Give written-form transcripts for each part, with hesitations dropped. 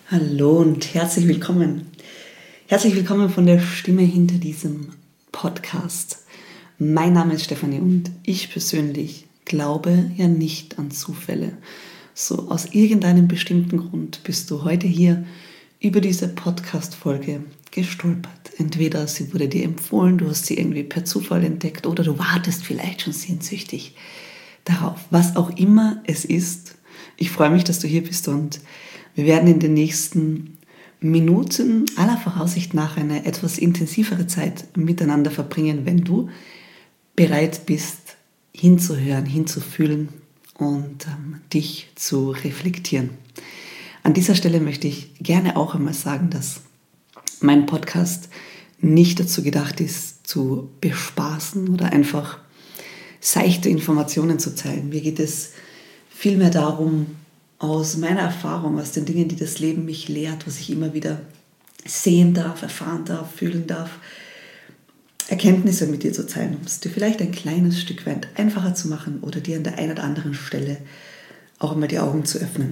Hallo und herzlich willkommen. Herzlich willkommen von der Stimme hinter diesem Podcast. Mein Name ist Stefanie und ich persönlich glaube ja nicht an Zufälle. So aus irgendeinem bestimmten Grund bist du heute hier über diese Podcast-Folge gestolpert. Entweder sie wurde dir empfohlen, du hast sie irgendwie per Zufall entdeckt oder du wartest vielleicht schon sehnsüchtig darauf. Was auch immer es ist, ich freue mich, dass du hier bist und wir werden in den nächsten Minuten aller Voraussicht nach eine etwas intensivere Zeit miteinander verbringen, wenn du bereit bist, hinzuhören, hinzufühlen und dich zu reflektieren. An dieser Stelle möchte ich gerne auch einmal sagen, dass mein Podcast nicht dazu gedacht ist, zu bespaßen oder einfach seichte Informationen zu teilen. Mir geht es vielmehr darum, aus meiner Erfahrung, aus den Dingen, die das Leben mich lehrt, was ich immer wieder sehen darf, erfahren darf, fühlen darf, Erkenntnisse mit dir zu teilen, um es dir vielleicht ein kleines Stück weit einfacher zu machen oder dir an der einen oder anderen Stelle auch einmal die Augen zu öffnen.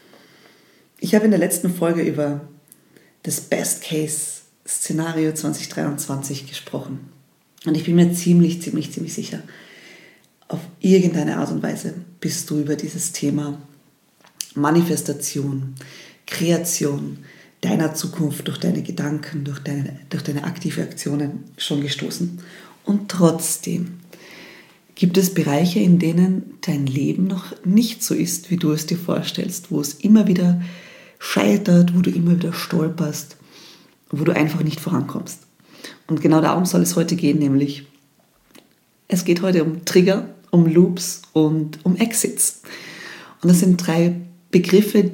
Ich habe in der letzten Folge über das Best-Case-Szenario 2023 gesprochen und ich bin mir ziemlich sicher, auf irgendeine Art und Weise bist du über dieses Thema Manifestation, Kreation deiner Zukunft durch deine Gedanken, durch deine aktive Aktionen schon gestoßen. Und trotzdem gibt es Bereiche, in denen dein Leben noch nicht so ist, wie du es dir vorstellst, wo es immer wieder scheitert, wo du immer wieder stolperst, wo du einfach nicht vorankommst. Und genau darum soll es heute gehen, nämlich es geht heute um Trigger, um Loops und um Exits. Und das sind drei Begriffe,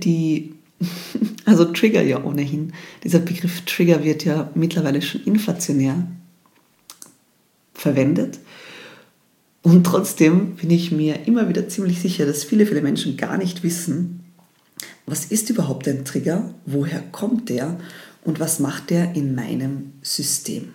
also Trigger ja ohnehin, dieser Begriff Trigger wird ja mittlerweile schon inflationär verwendet. Und trotzdem bin ich mir immer wieder ziemlich sicher, dass viele Menschen gar nicht wissen, was ist überhaupt ein Trigger, woher kommt der und was macht der in meinem System.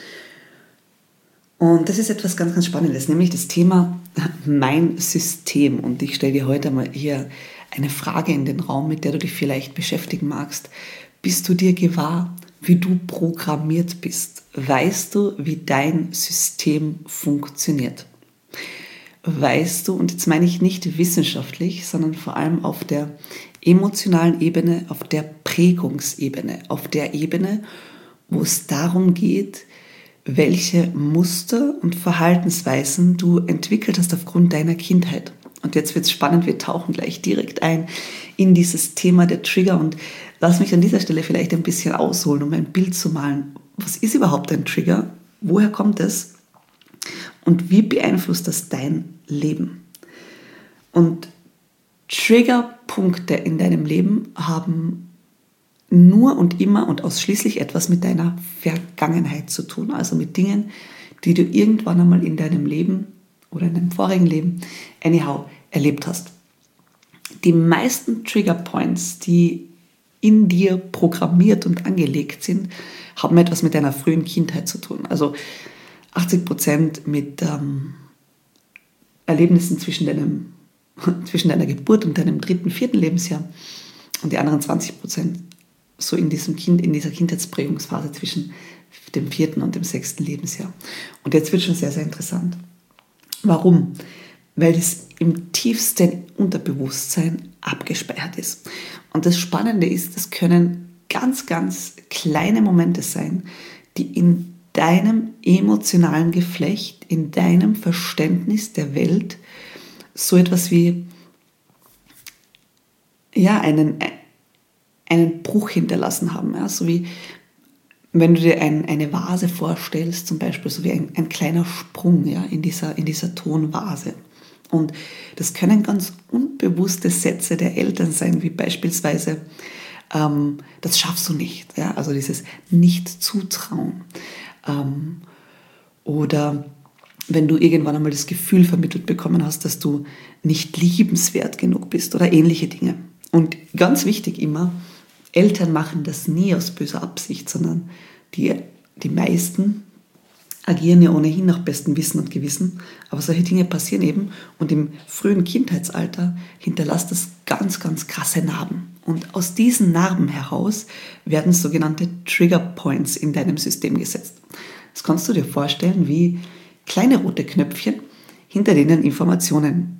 Und das ist etwas ganz Spannendes, nämlich das Thema mein System. Und ich stelle dir heute mal hier eine Frage in den Raum, mit der du dich vielleicht beschäftigen magst. Bist du dir gewahr, wie du programmiert bist? Weißt du, wie dein System funktioniert? Weißt du, und jetzt meine ich nicht wissenschaftlich, sondern vor allem auf der emotionalen Ebene, auf der Prägungsebene, auf der Ebene, wo es darum geht, welche Muster und Verhaltensweisen du entwickelt hast aufgrund deiner Kindheit. Und jetzt wird es spannend, wir tauchen gleich direkt ein in dieses Thema der Trigger und lass mich an dieser Stelle vielleicht ein bisschen ausholen, um ein Bild zu malen. Was ist überhaupt ein Trigger? Woher kommt es? Und wie beeinflusst das dein Leben? Und Triggerpunkte in deinem Leben haben nur und immer und ausschließlich etwas mit deiner Vergangenheit zu tun, also mit Dingen, die du irgendwann einmal in deinem Leben oder in deinem vorigen Leben erlebt hast. Die meisten Triggerpoints, die in dir programmiert und angelegt sind, haben etwas mit deiner frühen Kindheit zu tun. Also 80% mit Erlebnissen zwischen deiner Geburt und deinem 3., 4. Lebensjahr und die anderen 20% so in dieser Kindheitsprägungsphase zwischen dem 4. und dem 6. Lebensjahr. Und jetzt wird es schon sehr interessant. Warum? Weil es im tiefsten Unterbewusstsein abgespeichert ist. Und das Spannende ist, das können ganz kleine Momente sein, die in deinem emotionalen Geflecht, in deinem Verständnis der Welt so etwas wie einen Bruch hinterlassen haben. Ja? So wie wenn du dir eine Vase vorstellst, zum Beispiel so wie ein kleiner Sprung, ja, in dieser Tonvase. Und das können ganz unbewusste Sätze der Eltern sein, wie beispielsweise, das schaffst du nicht. Ja? Also dieses Nicht-Zutrauen. Oder wenn du irgendwann einmal das Gefühl vermittelt bekommen hast, dass du nicht liebenswert genug bist oder ähnliche Dinge. Und ganz wichtig immer, Eltern machen das nie aus böser Absicht, sondern die meisten agieren ja ohnehin nach bestem Wissen und Gewissen, aber solche Dinge passieren eben und im frühen Kindheitsalter hinterlässt das ganz krasse Narben Und aus diesen Narben heraus werden sogenannte Trigger Points in deinem System gesetzt. Das kannst du dir vorstellen wie kleine rote Knöpfchen, hinter denen Informationen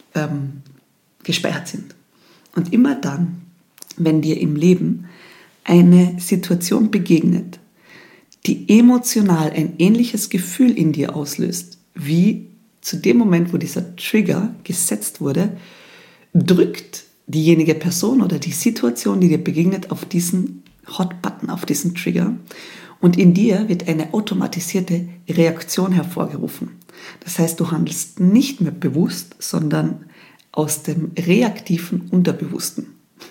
gespeichert sind. Und immer dann, wenn dir im Leben eine Situation begegnet, die emotional ein ähnliches Gefühl in dir auslöst, wie zu dem Moment, wo dieser Trigger gesetzt wurde, drückt diejenige Person oder die Situation, die dir begegnet, auf diesen Hot-Button, auf diesen Trigger, und in dir wird eine automatisierte Reaktion hervorgerufen. Das heißt, du handelst nicht mehr bewusst, sondern aus dem reaktiven Unterbewussten.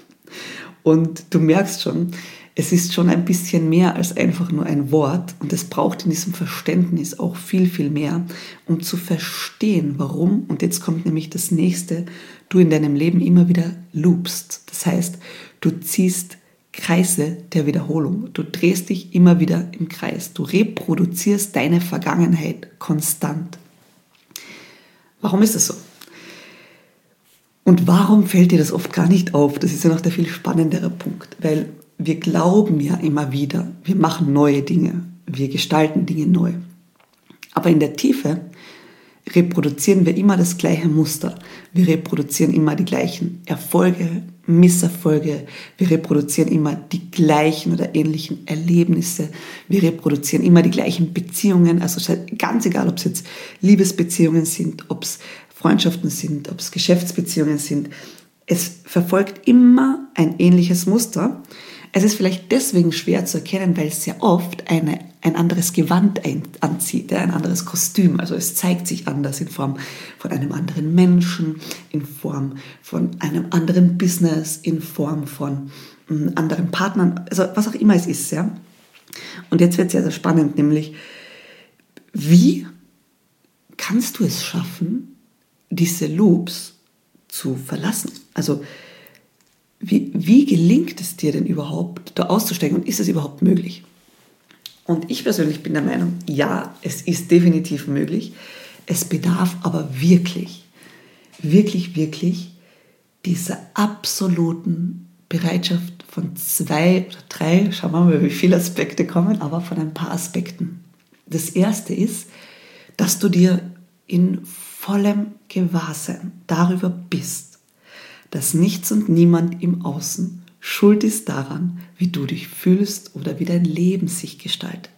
Und du merkst schon, es ist schon ein bisschen mehr als einfach nur ein Wort, und es braucht in diesem Verständnis auch viel, viel mehr, um zu verstehen, warum, und jetzt kommt nämlich das Nächste, du in deinem Leben immer wieder loopst. Das heißt, du ziehst Kreise der Wiederholung. Du drehst dich immer wieder im Kreis. Du reproduzierst deine Vergangenheit konstant. Warum ist das so? Und warum fällt dir das oft gar nicht auf? Das ist ja noch der viel spannendere Punkt, weil wir glauben ja immer wieder, wir machen neue Dinge, wir gestalten Dinge neu. Aber in der Tiefe reproduzieren wir immer das gleiche Muster. Wir reproduzieren immer die gleichen Erfolge, Misserfolge. Wir reproduzieren immer die gleichen oder ähnlichen Erlebnisse. Wir reproduzieren immer die gleichen Beziehungen. Also ganz egal, ob es jetzt Liebesbeziehungen sind, ob es Freundschaften sind, ob es Geschäftsbeziehungen sind. Es verfolgt immer ein ähnliches Muster. Es ist vielleicht deswegen schwer zu erkennen, weil es sehr oft ein anderes Gewand anzieht, ein anderes Kostüm. Also es zeigt sich anders in Form von einem anderen Menschen, in Form von einem anderen Business, in Form von anderen Partnern, also was auch immer es ist. Ja? Und jetzt wird es sehr, sehr spannend, nämlich wie kannst du es schaffen, diese Loops zu verlassen? Also wie gelingt es dir denn überhaupt, da auszusteigen, und ist es überhaupt möglich? Und ich persönlich bin der Meinung, ja, es ist definitiv möglich. Es bedarf aber wirklich, wirklich, wirklich dieser absoluten Bereitschaft von 2 oder 3, schauen wir mal, wie viele Aspekte kommen, aber von ein paar Aspekten. Das erste ist, dass du dir in vollem Gewahrsein darüber bist, dass nichts und niemand im Außen schuld ist daran, wie du dich fühlst oder wie dein Leben sich gestaltet.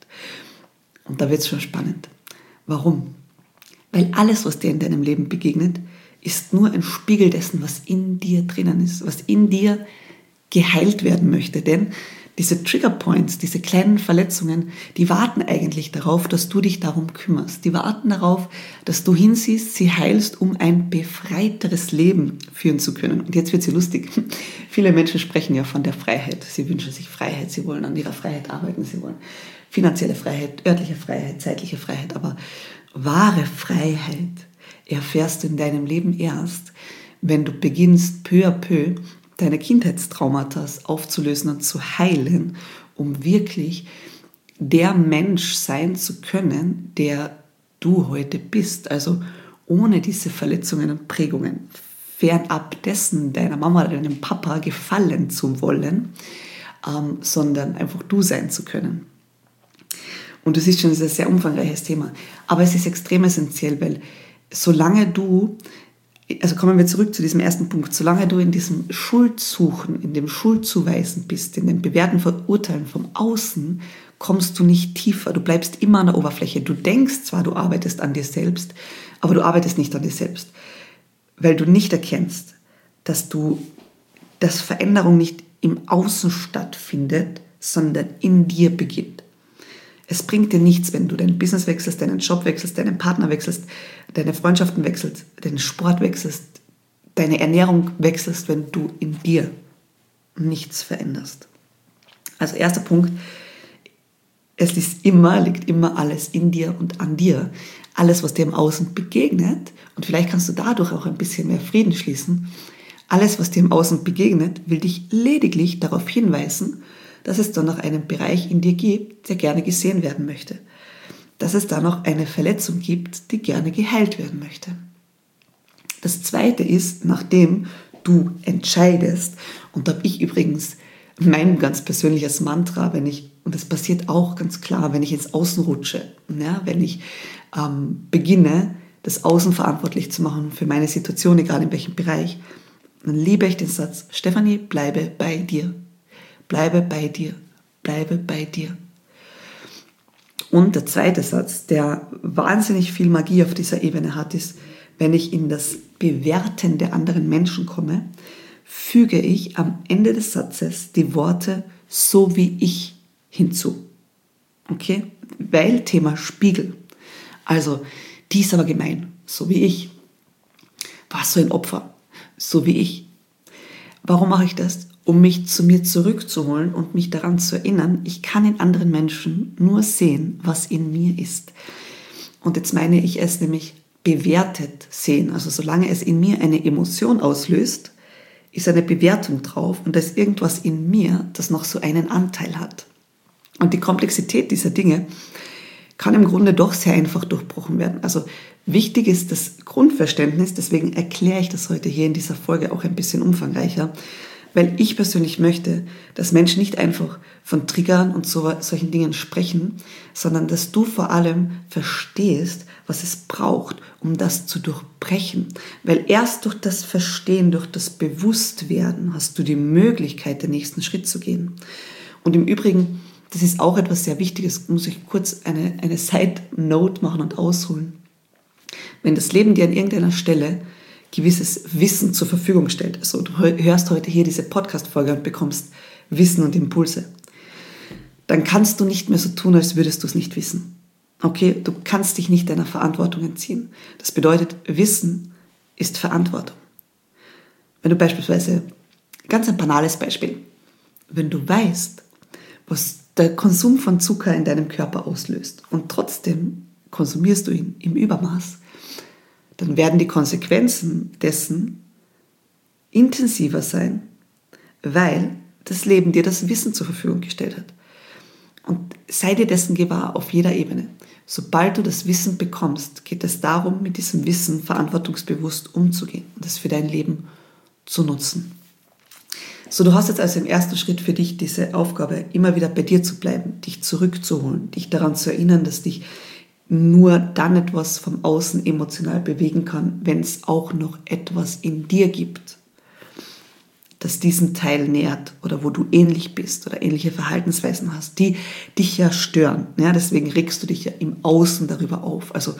Und da wird es schon spannend. Warum? Weil alles, was dir in deinem Leben begegnet, ist nur ein Spiegel dessen, was in dir drinnen ist, was in dir geheilt werden möchte. Denn diese Trigger Points, diese kleinen Verletzungen, die warten eigentlich darauf, dass du dich darum kümmerst. Die warten darauf, dass du hinsiehst, sie heilst, um ein befreiteres Leben führen zu können. Und jetzt wird sie lustig. Viele Menschen sprechen ja von der Freiheit. Sie wünschen sich Freiheit, sie wollen an ihrer Freiheit arbeiten, sie wollen finanzielle Freiheit, örtliche Freiheit, zeitliche Freiheit. Aber wahre Freiheit erfährst du in deinem Leben erst, wenn du beginnst, peu à peu deine Kindheitstraumata aufzulösen und zu heilen, um wirklich der Mensch sein zu können, der du heute bist. Also ohne diese Verletzungen und Prägungen, fernab dessen deiner Mama oder deinem Papa gefallen zu wollen, sondern einfach du sein zu können. Und du siehst schon, es ist ein sehr umfangreiches Thema. Aber es ist extrem essentiell, weil solange du, also kommen wir zurück zu diesem ersten Punkt, solange du in diesem Schuldsuchen, in dem Schuldzuweisen bist, in dem Bewerten, Verurteilen vom Außen, kommst du nicht tiefer. Du bleibst immer an der Oberfläche. Du denkst zwar, du arbeitest an dir selbst, aber du arbeitest nicht an dir selbst, weil du nicht erkennst, dass Veränderung nicht im Außen stattfindet, sondern in dir beginnt. Es bringt dir nichts, wenn du dein Business wechselst, deinen Job wechselst, deinen Partner wechselst, deine Freundschaften wechselst, deinen Sport wechselst, deine Ernährung wechselst, wenn du in dir nichts veränderst. Also erster Punkt, liegt immer alles in dir und an dir. Alles, was dir im Außen begegnet, und vielleicht kannst du dadurch auch ein bisschen mehr Frieden schließen, alles, was dir im Außen begegnet, will dich lediglich darauf hinweisen, dass es da noch einen Bereich in dir gibt, der gerne gesehen werden möchte. Dass es da noch eine Verletzung gibt, die gerne geheilt werden möchte. Das Zweite ist, nachdem du entscheidest. Und da habe ich übrigens mein ganz persönliches Mantra, und das passiert auch ganz klar, wenn ich ins Außen rutsche, ja, wenn ich beginne, das Außen verantwortlich zu machen für meine Situation, egal in welchem Bereich, dann liebe ich den Satz: Stefanie, bleibe bei dir. Bleibe bei dir. Bleibe bei dir. Und der zweite Satz, der wahnsinnig viel Magie auf dieser Ebene hat, ist: Wenn ich in das Bewerten der anderen Menschen komme, füge ich am Ende des Satzes die Worte "so wie ich" hinzu. Okay? Weil Thema Spiegel. Also, die ist aber gemein, so wie ich. War so ein Opfer, so wie ich. Warum mache ich das? Um mich zu mir zurückzuholen und mich daran zu erinnern, ich kann in anderen Menschen nur sehen, was in mir ist. Und jetzt meine ich es nämlich bewertet sehen. Also solange es in mir eine Emotion auslöst, ist eine Bewertung drauf und da ist irgendwas in mir, das noch so einen Anteil hat. Und die Komplexität dieser Dinge kann im Grunde doch sehr einfach durchbrochen werden. Also wichtig ist das Grundverständnis, deswegen erkläre ich das heute hier in dieser Folge auch ein bisschen umfangreicher, weil ich persönlich möchte, dass Menschen nicht einfach von Triggern und solchen Dingen sprechen, sondern dass du vor allem verstehst, was es braucht, um das zu durchbrechen. Weil erst durch das Verstehen, durch das Bewusstwerden hast du die Möglichkeit, den nächsten Schritt zu gehen. Und im Übrigen, das ist auch etwas sehr Wichtiges, muss ich kurz eine Side-Note machen und ausholen. Wenn das Leben dir an irgendeiner Stelle gewisses Wissen zur Verfügung stellt, also du hörst heute hier diese Podcast-Folge und bekommst Wissen und Impulse, dann kannst du nicht mehr so tun, als würdest du es nicht wissen. Okay, du kannst dich nicht deiner Verantwortung entziehen. Das bedeutet, Wissen ist Verantwortung. Wenn du beispielsweise, ganz ein banales Beispiel, wenn du weißt, was der Konsum von Zucker in deinem Körper auslöst und trotzdem konsumierst du ihn im Übermaß, dann werden die Konsequenzen dessen intensiver sein, weil das Leben dir das Wissen zur Verfügung gestellt hat. Und sei dir dessen gewahr auf jeder Ebene. Sobald du das Wissen bekommst, geht es darum, mit diesem Wissen verantwortungsbewusst umzugehen und es für dein Leben zu nutzen. So, du hast jetzt also im ersten Schritt für dich diese Aufgabe, immer wieder bei dir zu bleiben, dich zurückzuholen, dich daran zu erinnern, dass dich nur dann etwas vom Außen emotional bewegen kann, wenn es auch noch etwas in dir gibt, das diesen Teil nährt oder wo du ähnlich bist oder ähnliche Verhaltensweisen hast, die dich ja stören. Ja, deswegen regst du dich ja im Außen darüber auf. Also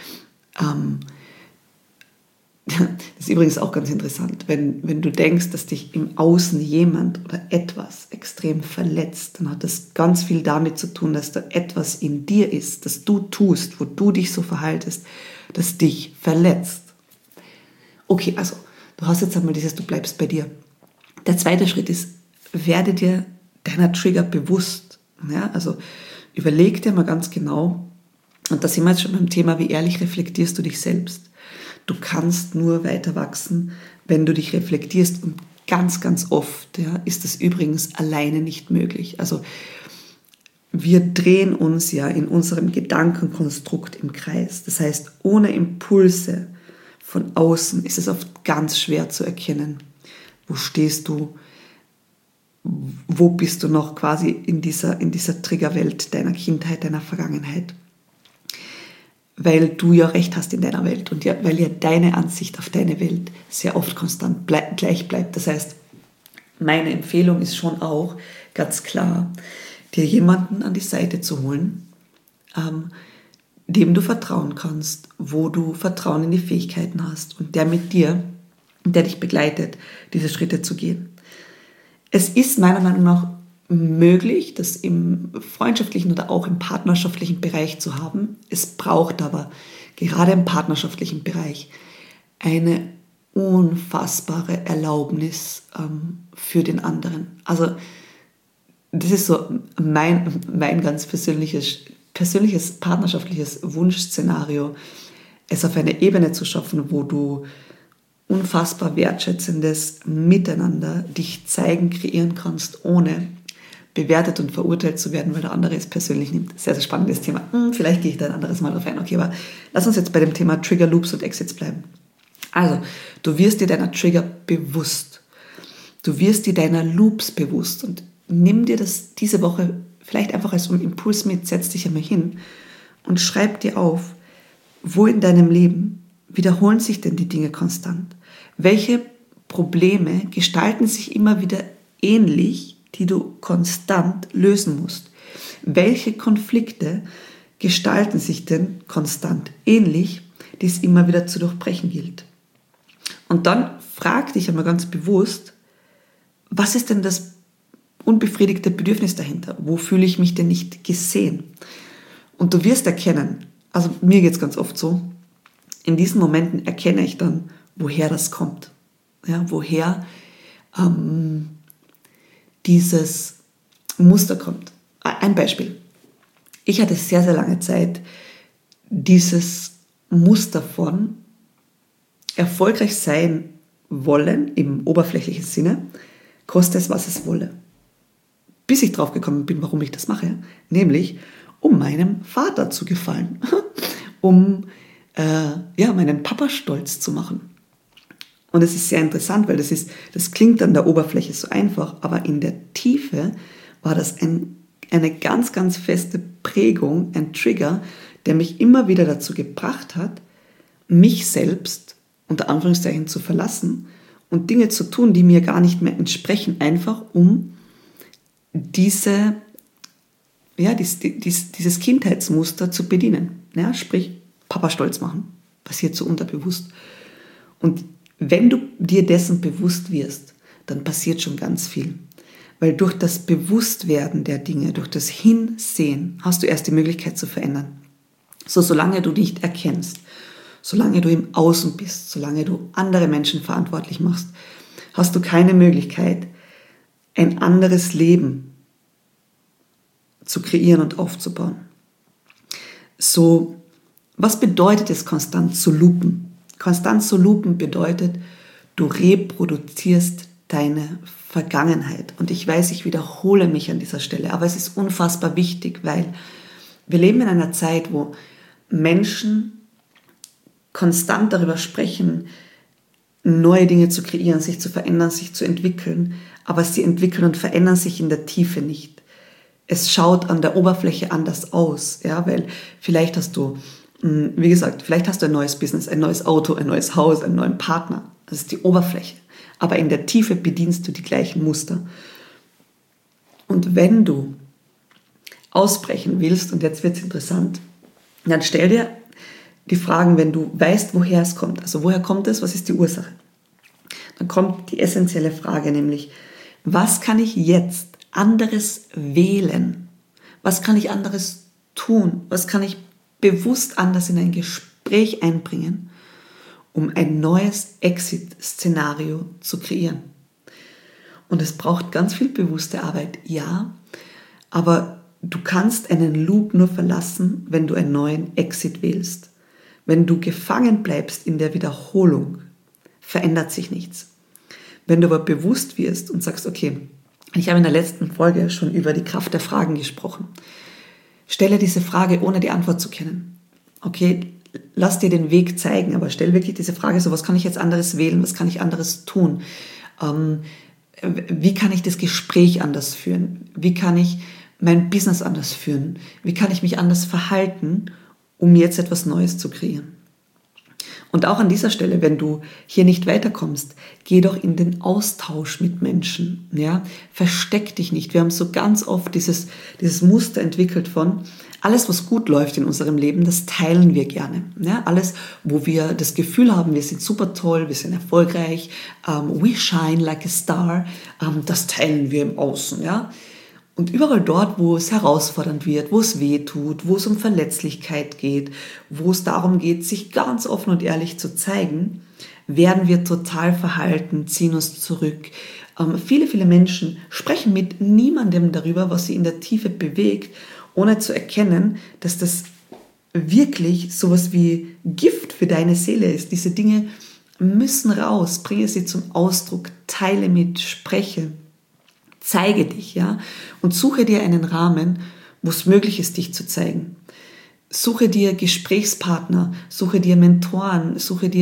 das ist übrigens auch ganz interessant, wenn du denkst, dass dich im Außen jemand oder etwas extrem verletzt, dann hat das ganz viel damit zu tun, dass da etwas in dir ist, das du tust, wo du dich so verhaltest, das dich verletzt. Okay, also du hast jetzt einmal dieses, du bleibst bei dir. Der zweite Schritt ist, werde dir deiner Trigger bewusst. Ja, also überleg dir mal ganz genau, und da sind wir jetzt schon beim Thema, wie ehrlich reflektierst du dich selbst. Du kannst nur weiter wachsen, wenn du dich reflektierst. Und ganz, ganz oft ist das übrigens alleine nicht möglich. Also wir drehen uns ja in unserem Gedankenkonstrukt im Kreis. Das heißt, ohne Impulse von außen ist es oft ganz schwer zu erkennen, wo stehst du, wo bist du noch quasi in dieser Triggerwelt deiner Kindheit, deiner Vergangenheit. Weil du ja recht hast in deiner Welt und weil ja deine Ansicht auf deine Welt sehr oft konstant gleich bleibt. Das heißt, meine Empfehlung ist schon auch ganz klar, dir jemanden an die Seite zu holen, dem du vertrauen kannst, wo du Vertrauen in die Fähigkeiten hast und der mit dir, der dich begleitet, diese Schritte zu gehen. Es ist meiner Meinung nach möglich, das im freundschaftlichen oder auch im partnerschaftlichen Bereich zu haben. Es braucht aber gerade im partnerschaftlichen Bereich eine unfassbare Erlaubnis für den anderen. Also das ist so mein ganz persönliches partnerschaftliches Wunschszenario, es auf eine Ebene zu schaffen, wo du unfassbar wertschätzendes Miteinander dich zeigen, kreieren kannst, ohne bewertet und verurteilt zu werden, weil der andere es persönlich nimmt. Sehr, sehr spannendes Thema. Vielleicht gehe ich da ein anderes Mal drauf ein. Okay, aber lass uns jetzt bei dem Thema Trigger Loops und Exits bleiben. Also, du wirst dir deiner Trigger bewusst. Du wirst dir deiner Loops bewusst und nimm dir das diese Woche vielleicht einfach als Impuls mit, setz dich einmal hin und schreib dir auf, wo in deinem Leben wiederholen sich denn die Dinge konstant? Welche Probleme gestalten sich immer wieder ähnlich, die du konstant lösen musst? Welche Konflikte gestalten sich denn konstant ähnlich, die es immer wieder zu durchbrechen gilt? Und dann frag dich einmal ganz bewusst, was ist denn das unbefriedigte Bedürfnis dahinter? Wo fühle ich mich denn nicht gesehen? Und du wirst erkennen, also mir geht es ganz oft so, in diesen Momenten erkenne ich dann, woher das kommt. Ja, woher dieses Muster kommt. Ein Beispiel. Ich hatte sehr, sehr lange Zeit dieses Muster von erfolgreich sein wollen, im oberflächlichen Sinne, koste es, was es wolle. Bis ich drauf gekommen bin, warum ich das mache, nämlich um meinem Vater zu gefallen, um meinen Papa stolz zu machen. Und es ist sehr interessant, weil das klingt an der Oberfläche so einfach, aber in der Tiefe war das eine ganz, ganz feste Prägung, ein Trigger, der mich immer wieder dazu gebracht hat, mich selbst unter Anführungszeichen zu verlassen und Dinge zu tun, die mir gar nicht mehr entsprechen, einfach um dieses Kindheitsmuster zu bedienen. Ja, sprich, Papa stolz machen. Passiert so unterbewusst. Und wenn du dir dessen bewusst wirst, dann passiert schon ganz viel. Weil durch das Bewusstwerden der Dinge, durch das Hinsehen, hast du erst die Möglichkeit zu verändern. Solange du nicht erkennst, solange du im Außen bist, solange du andere Menschen verantwortlich machst, hast du keine Möglichkeit, ein anderes Leben zu kreieren und aufzubauen. So, was bedeutet es, konstant zu loopen? Konstant zu loopen bedeutet, du reproduzierst deine Vergangenheit. Und ich weiß, ich wiederhole mich an dieser Stelle, aber es ist unfassbar wichtig, weil wir leben in einer Zeit, wo Menschen konstant darüber sprechen, neue Dinge zu kreieren, sich zu verändern, sich zu entwickeln, aber sie entwickeln und verändern sich in der Tiefe nicht. Es schaut an der Oberfläche anders aus, ja, weil vielleicht hast du, wie gesagt, vielleicht hast du ein neues Business, ein neues Auto, ein neues Haus, einen neuen Partner. Das ist die Oberfläche. Aber in der Tiefe bedienst du die gleichen Muster. Und wenn du ausbrechen willst, und jetzt wird es interessant, dann stell dir die Fragen, wenn du weißt, woher es kommt. Also woher kommt es, was ist die Ursache? Dann kommt die essentielle Frage, nämlich, was kann ich jetzt anderes wählen? Was kann ich anderes tun? Was kann ich bewusst anders in ein Gespräch einbringen, um ein neues Exit-Szenario zu kreieren? Und es braucht ganz viel bewusste Arbeit, ja, aber du kannst einen Loop nur verlassen, wenn du einen neuen Exit wählst. Wenn du gefangen bleibst in der Wiederholung, verändert sich nichts. Wenn du aber bewusst wirst und sagst, okay, ich habe in der letzten Folge schon über die Kraft der Fragen gesprochen. Stelle diese Frage, ohne die Antwort zu kennen. Okay, lass dir den Weg zeigen, aber stell wirklich diese Frage so, was kann ich jetzt anderes wählen, was kann ich anderes tun? Wie kann ich das Gespräch anders führen? Wie kann ich mein Business anders führen? Wie kann ich mich anders verhalten, um jetzt etwas Neues zu kreieren? Und auch an dieser Stelle, wenn du hier nicht weiterkommst, geh doch in den Austausch mit Menschen. Ja? Versteck dich nicht. Wir haben so ganz oft dieses Muster entwickelt von, alles, was gut läuft in unserem Leben, das teilen wir gerne. Ja? Alles, wo wir das Gefühl haben, wir sind super toll, wir sind erfolgreich, we shine like a star, das teilen wir im Außen. Ja? Und überall dort, wo es herausfordernd wird, wo es weh tut, wo es um Verletzlichkeit geht, wo es darum geht, sich ganz offen und ehrlich zu zeigen, werden wir total verhalten, ziehen uns zurück. Viele Menschen sprechen mit niemandem darüber, was sie in der Tiefe bewegt, ohne zu erkennen, dass das wirklich sowas wie Gift für deine Seele ist. Diese Dinge müssen raus, bringe sie zum Ausdruck, teile mit, spreche. Zeige dich, ja, und suche dir einen Rahmen, wo es möglich ist, dich zu zeigen. Suche dir Gesprächspartner, suche dir Mentoren, suche dir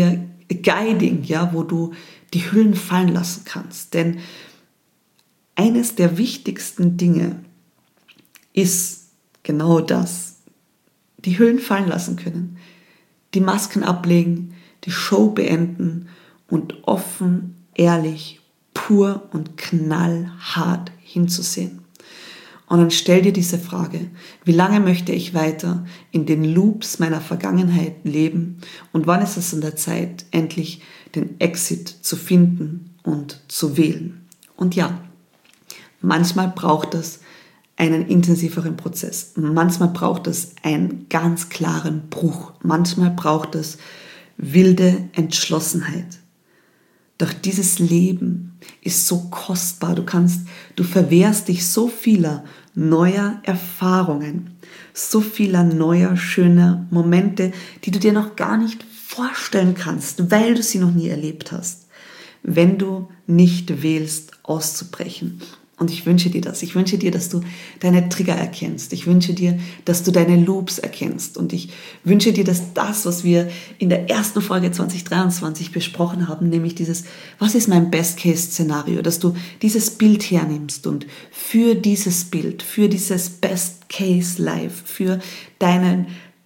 Guiding, ja, wo du die Hüllen fallen lassen kannst. Denn eines der wichtigsten Dinge ist genau das. Die Hüllen fallen lassen können. Die Masken ablegen, die Show beenden und offen, ehrlich, pur und knallhart hinzusehen. Und dann stell dir diese Frage: Wie lange möchte ich weiter in den Loops meiner Vergangenheit leben und wann ist es an der Zeit, endlich den Exit zu finden und zu wählen? Und ja, manchmal braucht es einen intensiveren Prozess. Manchmal braucht es einen ganz klaren Bruch. Manchmal braucht es wilde Entschlossenheit. Doch dieses Leben ist so kostbar. Du verwehrst dich so vieler neuer Erfahrungen, so vieler neuer, schöner Momente, die du dir noch gar nicht vorstellen kannst, weil du sie noch nie erlebt hast, wenn du nicht wählst, auszubrechen. Und ich wünsche dir das. Ich wünsche dir, dass du deine Trigger erkennst. Ich wünsche dir, dass du deine Loops erkennst. Und ich wünsche dir, dass das, was wir in der ersten Folge 2023 besprochen haben, nämlich dieses, was ist mein Best-Case-Szenario, dass du dieses Bild hernimmst und für dieses Bild, für dieses Best-Case-Life, für dein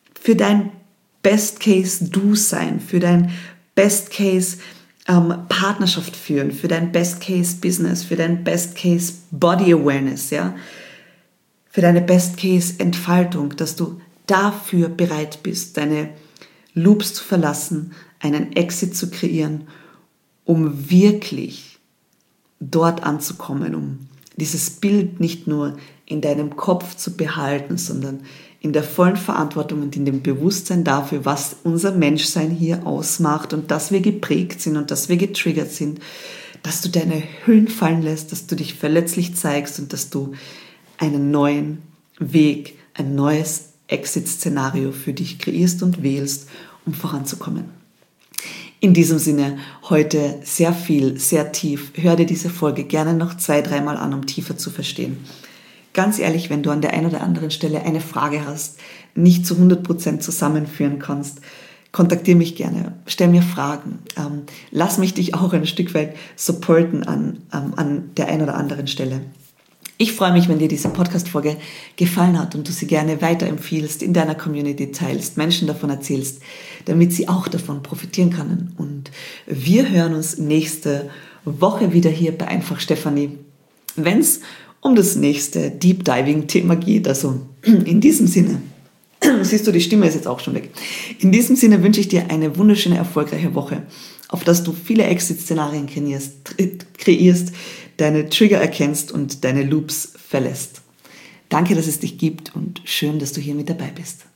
Best-Case-Du-Sein, für dein Best-Case Partnerschaft führen, für dein Best-Case-Business, für dein Best-Case-Body-Awareness, ja, für deine Best-Case-Entfaltung, dass du dafür bereit bist, deine Loops zu verlassen, einen Exit zu kreieren, um wirklich dort anzukommen, um dieses Bild nicht nur in deinem Kopf zu behalten, sondern in der vollen Verantwortung und in dem Bewusstsein dafür, was unser Menschsein hier ausmacht und dass wir geprägt sind und dass wir getriggert sind, dass du deine Hüllen fallen lässt, dass du dich verletzlich zeigst und dass du einen neuen Weg, ein neues Exit-Szenario für dich kreierst und wählst, um voranzukommen. In diesem Sinne heute sehr viel, sehr tief. Hör dir diese Folge gerne noch 2-3 Mal an, um tiefer zu verstehen. Ganz ehrlich, wenn du an der einen oder anderen Stelle eine Frage hast, nicht zu 100% zusammenführen kannst, kontaktiere mich gerne, stell mir Fragen, lass mich dich auch ein Stück weit supporten an der einen oder anderen Stelle. Ich freue mich, wenn dir diese Podcast-Folge gefallen hat und du sie gerne weiterempfiehlst, in deiner Community teilst, Menschen davon erzählst, damit sie auch davon profitieren können. Und wir hören uns nächste Woche wieder hier bei Einfach Stefanie, wenn es um das nächste Deep Diving Thema geht. Also in diesem Sinne, siehst du, die Stimme ist jetzt auch schon weg. In diesem Sinne wünsche ich dir eine wunderschöne, erfolgreiche Woche, auf dass du viele Exit-Szenarien kreierst, deine Trigger erkennst und deine Loops verlässt. Danke, dass es dich gibt und schön, dass du hier mit dabei bist.